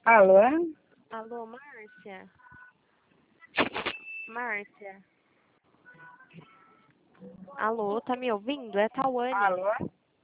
Alô? Alô, Márcia? Márcia? Alô, tá me ouvindo? É Tawane. Alô?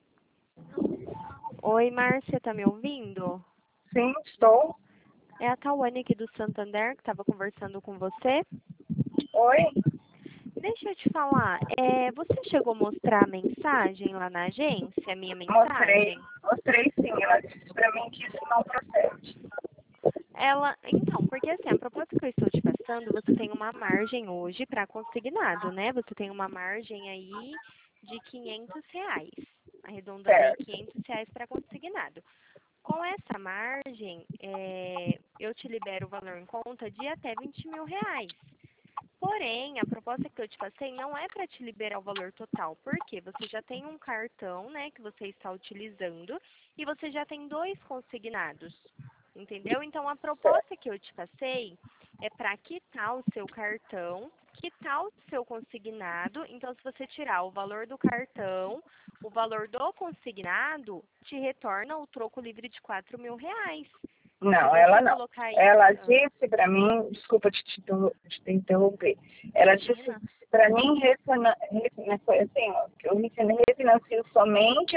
Oi, Márcia, tá me ouvindo? Sim, estou. É a Tawane aqui do Santander que estava conversando com você. Oi? Deixa eu te falar, você chegou a mostrar a mensagem lá na agência, a minha Mostrei. mensagem? Mostrei sim. Ela disse pra mim que isso não procede. Então, porque assim, a proposta que eu estou te passando, você tem uma margem hoje para consignado, né? Você tem uma margem aí de R$ 500, arredondando aí Certo. R$ 500 para consignado. Com essa margem, eu te libero o valor em conta de até R$ 20.000. Porém, a proposta que eu te passei não é para te liberar o valor total, porque você já tem um cartão, né, que você está utilizando e você já tem dois consignados, entendeu? Então, a proposta que eu te passei é para quitar o seu cartão, quitar o seu consignado. Então, se você tirar o valor do cartão, o valor do consignado te retorna o troco livre de R$ 4.000. Se Não, ela você não. colocar aí, Ela disse pra mim, desculpa te interromper. Ela disse imagina. pra mim, foi assim, ó, que eu refinancio somente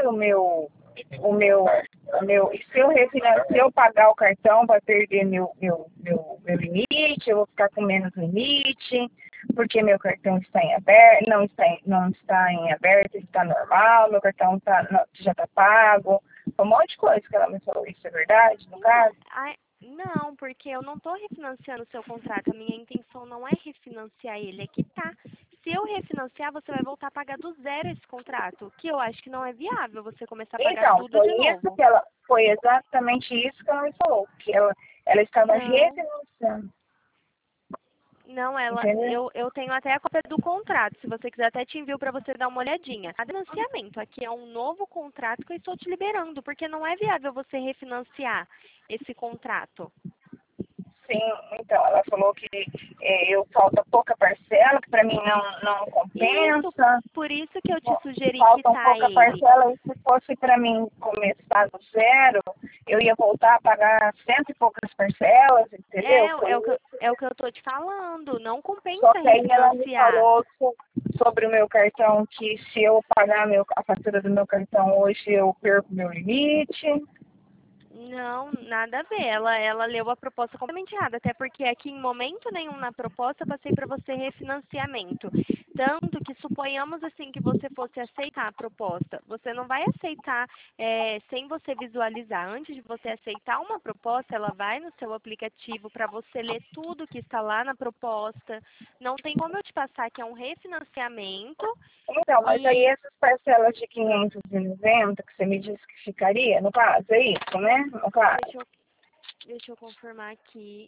e se eu pagar o cartão, vai perder meu limite, eu vou ficar com menos limite, porque meu cartão está em aberto, não está em aberto, está normal, meu cartão já está pago, um monte de coisa que ela me falou. Isso é verdade, no Então, caso? não, porque eu não estou refinanciando o seu contrato. A minha intenção não é refinanciar ele, é quitar. Se eu refinanciar, você vai voltar a pagar do zero esse contrato, que eu acho que não é viável você começar a pagar Então, tudo de novo. foi exatamente isso que ela me falou, que ela estava Não, refinanciando, não, entendeu? eu tenho até a cópia do contrato. Se você quiser, até te envio para você dar uma olhadinha. A financiamento aqui é um novo contrato que eu estou te liberando, porque não é viável você refinanciar esse contrato. Sim, então, ela falou que falta pouca parcela, que para mim não Isso, compensa, por isso que eu te sugeri faltam quitar pouca ele. parcela, e se fosse para mim começar do zero, eu ia voltar a pagar cento e poucas parcelas, entendeu? Foi É o que eu tô te falando. Não só compensa que aí ela me refinanciar. falou sobre o meu cartão, que se eu pagar a fatura do meu cartão hoje, eu perco meu limite. Não, nada a ver. Ela leu a proposta completamente errada, até porque aqui em momento nenhum na proposta eu passei para você refinanciamento. Tanto que suponhamos assim que você fosse aceitar a proposta. Você não vai aceitar sem você visualizar. Antes de você aceitar uma proposta, ela vai no seu aplicativo para você ler tudo que está lá na proposta. Não tem como eu te passar que é um refinanciamento Então, mas aí e essas parcelas de 590 que você me disse que ficaria, no caso, é isso, né? No caso. deixa eu Deixa eu confirmar aqui.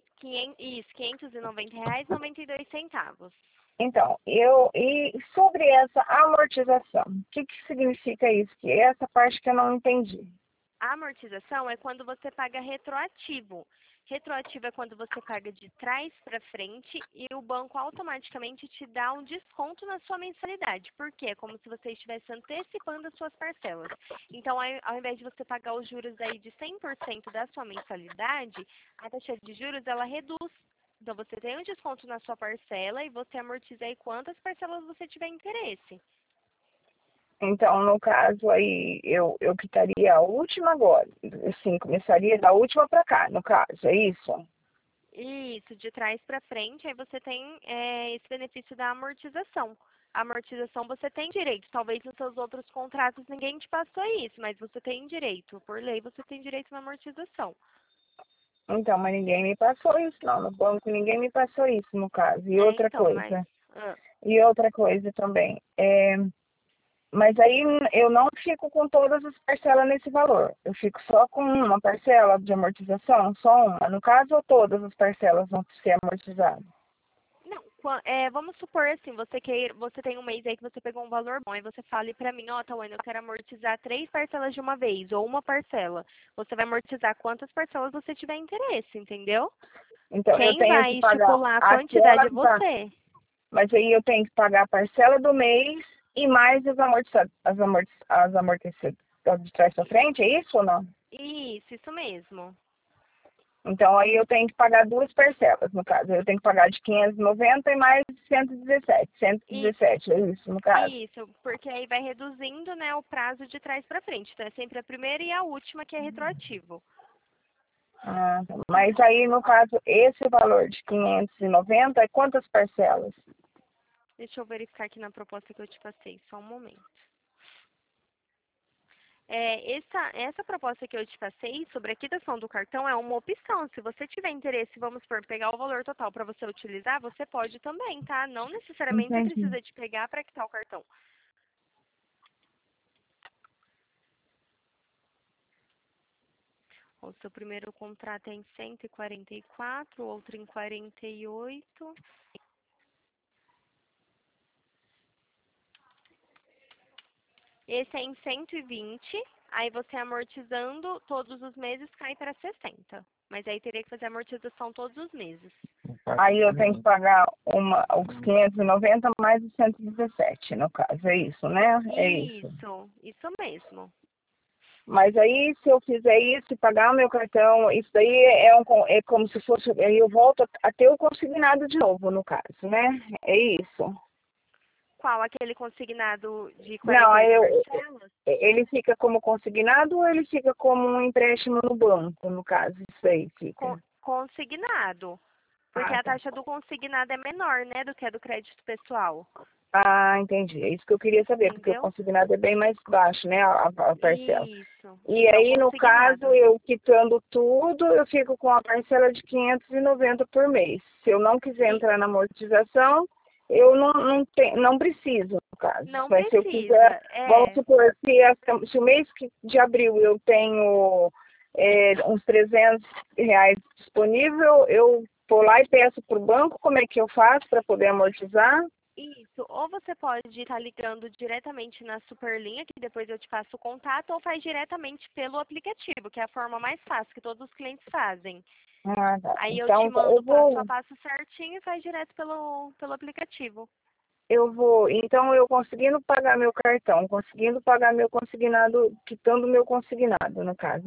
R$ 590,92. Então, e sobre essa amortização, o que significa isso? Que é essa parte que eu não entendi. A amortização é quando você paga retroativo. Retroativo é quando você paga de trás para frente e o banco automaticamente te dá um desconto na sua mensalidade. Por quê? É como se você estivesse antecipando as suas parcelas. Então, ao invés de você pagar os juros aí de 100% da sua mensalidade, a taxa de juros ela reduz. Então, você tem um desconto na sua parcela e você amortiza aí quantas parcelas você tiver interesse. Então, no caso aí, eu quitaria a última agora. Assim, começaria da última para cá, no caso, é isso? Isso, de trás para frente, aí você tem esse benefício da amortização. A amortização você tem direito. Talvez nos seus outros contratos ninguém te passou isso, mas você tem direito. Por lei, você tem direito na amortização. Então, mas ninguém me passou isso, não. No banco ninguém me passou isso, no caso. Então, mas. Ah, E outra coisa também. Mas aí eu não fico com todas as parcelas nesse valor. Eu fico só com uma parcela de amortização, só uma. No caso, ou todas as parcelas vão ser amortizadas. não, vamos supor assim, você tem um mês aí que você pegou um valor bom, e você fala para mim, ó, Tawane, eu quero amortizar 3 parcelas de uma vez, ou uma parcela. Você vai amortizar quantas parcelas você tiver interesse, entendeu? Então, eu Quem tenho que vai pagar estipular a aquela quantidade é que tá. você. Mas aí eu tenho que pagar a parcela do mês e mais as amortecidas de trás para frente, é isso ou não? Isso mesmo. Então, aí eu tenho que pagar duas parcelas, no caso. Eu tenho que pagar de 590 e mais 117. 117, é isso, no caso. Isso, porque aí vai reduzindo, né, o prazo de trás para frente. Então, é sempre a primeira e a última que é retroativo. Ah, tá. Mas aí, no caso, esse valor de 590 é quantas parcelas? Deixa eu verificar aqui na proposta que eu te passei, só um momento. Essa proposta que eu te passei sobre a quitação do cartão é uma opção. Se você tiver interesse, vamos supor, pegar o valor total para você utilizar, você pode também, tá? Não necessariamente você Entendi. precisa de pegar para quitar o cartão. O seu primeiro contrato é em 144, o outro em 48. Esse é em 120, aí você amortizando todos os meses cai para 60. Mas aí teria que fazer a amortização todos os meses. Aí eu tenho que pagar os 590 mais os 117, no caso, é isso, né? É isso. Isso mesmo. Mas aí, se eu fizer isso e pagar o meu cartão, isso daí é como se fosse, aí eu volto a ter o consignado de novo, no caso, né? É isso. Qual? Aquele consignado de Não, 48 parcelas? ele fica como consignado ou ele fica como um empréstimo no banco, no caso, isso aí fica. Consignado. Porque Ah, a tá. taxa do consignado é menor, né, do que a do crédito pessoal. Ah, entendi. É isso que eu queria saber, porque o Entendeu? consignado é bem mais baixo, né, a parcela. Isso. E Isso é o aí, no caso, consignado. eu quitando tudo, eu fico com a parcela de 590 por mês. Se eu não quiser E entrar na amortização, eu não preciso, no caso. não Mas se eu quiser, precisa. vamos supor, se o mês de abril eu tenho uns R$ 300 disponível, eu vou lá e peço para o banco como é que eu faço para poder amortizar. Isso, ou você pode estar ligando diretamente na Superlinha, que depois eu te passo o contato, ou faz diretamente pelo aplicativo, que é a forma mais fácil, que todos os clientes fazem. Ah, tá. Aí eu te Então, mando passo a passo certinho e faz direto pelo aplicativo. então eu conseguindo pagar meu cartão, conseguindo pagar meu consignado, quitando meu consignado, no caso,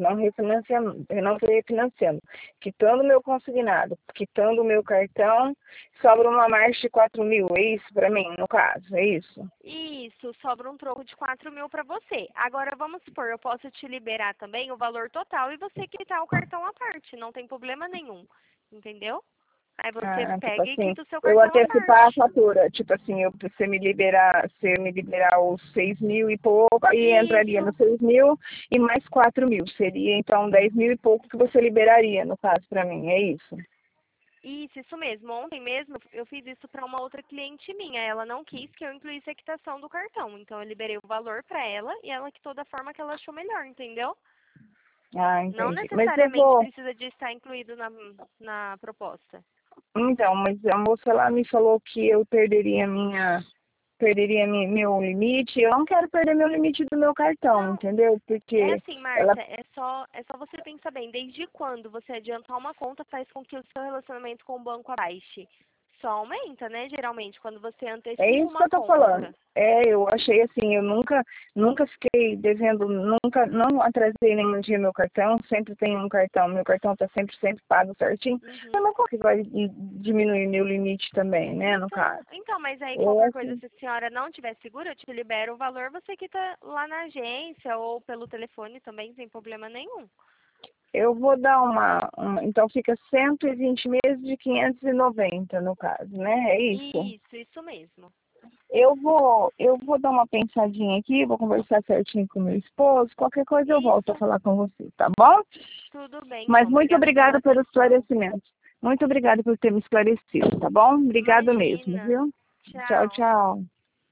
não refinanciando, quitando meu consignado, quitando meu cartão, sobra uma margem de 4.000, é isso para mim, no caso, é isso? Isso, sobra um troco de 4.000 para você. Agora, vamos supor, eu posso te liberar também o valor total e você quitar o cartão à parte, não tem problema nenhum, entendeu? Aí você Ah, tipo pega e assim, quita o seu eu cartão à antecipar a parte. fatura, tipo assim, você me liberar os 6.000 e pouco, aí entraria Isso, nos 6.000 e mais 4.000, seria então 10.000 e pouco que você liberaria, no caso, para mim, é isso? isso mesmo. Ontem mesmo eu fiz isso para uma outra cliente minha. Ela não quis que eu incluísse a quitação do cartão. Então eu liberei o valor para ela e ela quitou da forma que ela achou melhor, entendeu? Ah, Não entendi. Mas eu necessariamente vou, precisa de estar incluído na proposta. então, mas a moça lá me falou que eu perderia meu limite, eu não quero perder meu limite do meu cartão, Não, entendeu? é Porque assim, ela Márcia, é só você pensar bem, desde quando você adiantar uma conta faz com que o seu relacionamento com o banco abaixe? Só aumenta, né, geralmente, quando você É antecipa isso que uma eu tô falando. conta. Eu achei assim, eu nunca fiquei devendo, não atrasei nenhum dia meu cartão, sempre tenho um cartão, meu cartão tá sempre pago certinho. Eu Uhum. não consigo vai diminuir meu limite também, né, no caso. Então, mas aí Eu, qualquer coisa, assim, se a senhora não tiver segura, eu te libero o valor, você quita lá na agência ou pelo telefone também, sem problema nenhum. eu vou dar então fica 120 meses de 590 no caso, né, é isso? Isso mesmo. Eu vou dar uma pensadinha aqui, vou conversar certinho com meu esposo, qualquer coisa eu volto a Isso, falar com você, tá bom? tudo bem, Mas então. muito Obrigada pela obrigada pelo atenção. esclarecimento. Muito obrigada por ter me esclarecido, tá bom? Obrigado mesmo, Imagina. viu? Tchau, Tchau. tchau.